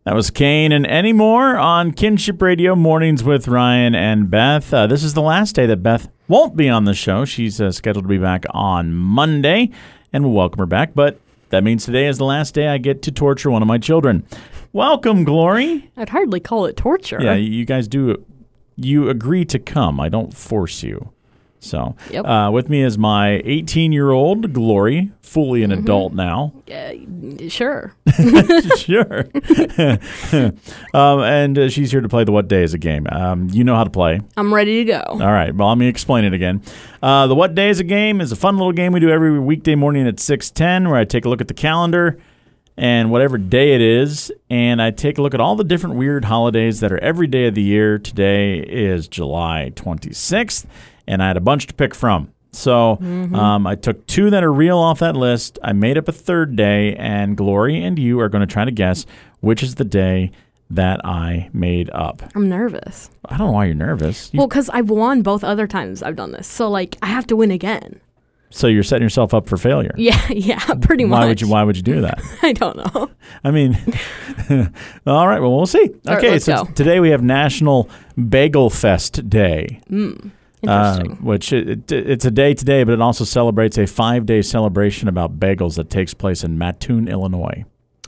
That was Kane and Any More on Kinship Radio Mornings with Ryan and Beth. This is the last day that Beth won't be on the show. She's scheduled to be back on Monday, and we'll welcome her back. But that means today is the last day I get to torture one of my children. Welcome, Glory. I'd hardly call it torture. Yeah, you guys do. You agree to come. I don't force you. So, with me is my 18-year-old Glory, fully an adult now. Sure. Sure. And she's here to play the What Day Is a Game. You know how to play. I'm ready to go. All right. Well, let me explain it again. The What Day Is a Game is a fun little game we do every weekday morning at 6:10, where I take a look at the calendar and whatever day it is, and I take a look at all the different weird holidays that are every day of the year. Today is July 26th. And I had a bunch to pick from. So I took two that are real off that list. I made up a third day, and Glory and you are going to try to guess which is the day that I made up. I'm nervous. I don't know why you're nervous. Well, because I've won both other times I've done this. So, I have to win again. So you're setting yourself up for failure. Yeah, pretty much. Why would you do that? I don't know. I mean, all right, well, we'll see. All Okay, right, so let's go. today we have National Bagel Fest Day. Interesting. Which it's a day today, but it also celebrates a 5-day celebration about bagels that takes place in Mattoon, Illinois.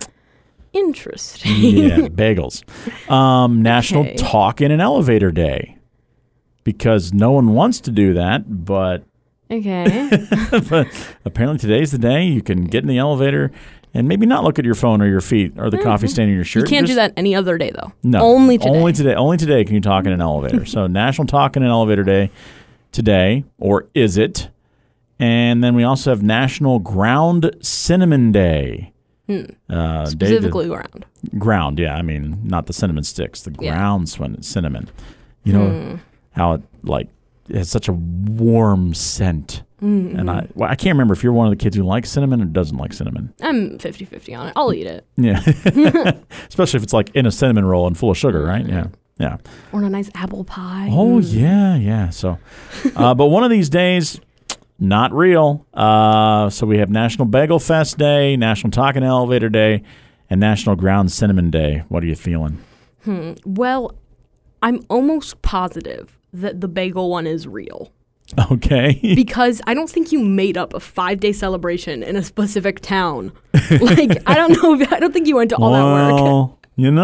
Interesting. Yeah, bagels. National Talk in an Elevator Day, because no one wants to do that, but Okay. but apparently today's the day you can get in the elevator and maybe not look at your phone or your feet or the coffee stain in your shirt. You can't do that any other day, though. No. Only today. Only today can you talk in an elevator. So National Talk in an Elevator Day today, or is it? And then we also have National Ground Cinnamon Day. Specifically ground. Ground, yeah. I mean, not the cinnamon sticks. The ground cinnamon. You know how it has such a warm scent. And I can't remember if you're one of the kids who likes cinnamon or doesn't like cinnamon. I'm 50-50 on it. I'll eat it. Yeah. Especially if it's in a cinnamon roll and full of sugar, right? Yeah. Or a nice apple pie. Oh, yeah. So, but one of these days, not real. So we have National Bagel Fest Day, National Talking Elevator Day, and National Ground Cinnamon Day. What are you feeling? Well, I'm almost positive that the bagel one is real. Okay. Because I don't think you made up a 5-day celebration in a specific town. I don't know. I don't think you went to all that work. Well,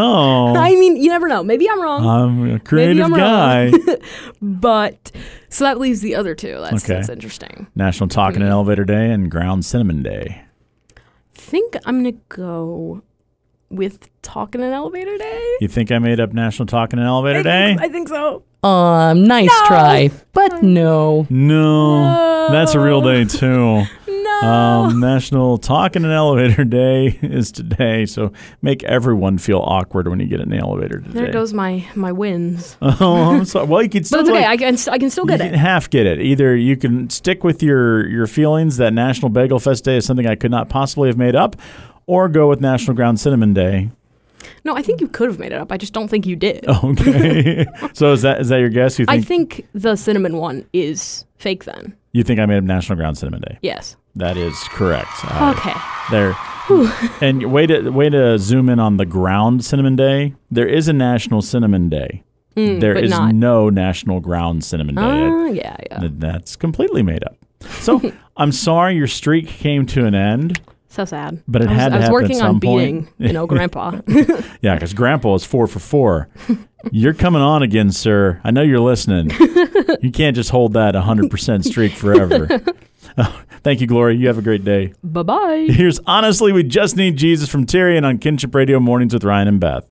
I mean, you never know. Maybe I'm wrong. I'm a creative Maybe I'm guy. wrong. But, so that leaves the other two. That's interesting. National Talking and Elevator Day and Ground Cinnamon Day. I think I'm going to go with Talking an Elevator Day. You think I made up National Talking and Elevator Day? I think so. Nice try, but no. No, that's a real day too. No. National Talking and Elevator Day is today, so make everyone feel awkward when you get in the elevator today. There goes my wins. Oh, I'm sorry. Well, you can still. But it's okay. I can still get you it. can half get it. Either you can stick with your feelings that National Bagel Fest Day is something I could not possibly have made up, or go with National Ground Cinnamon Day. No, I think you could have made it up. I just don't think you did. Okay. So is that your guess? I think the cinnamon one is fake then. You think I made up National Ground Cinnamon Day? Yes. That is correct. Okay. There. And way to zoom in on the Ground Cinnamon Day. There is a National Cinnamon Day. There is no National Ground Cinnamon Day. Yeah. That's completely made up. So I'm sorry your streak came to an end. So sad. But it had to happen at some point. I was working on beating, Grandpa. Yeah, because Grandpa was 4 for 4. You're coming on again, sir. I know you're listening. You can't just hold that 100% streak forever. Thank you, Glory. You have a great day. Bye-bye. Here's Honestly, We Just Need Jesus from Tyrion on Kinship Radio Mornings with Ryan and Beth.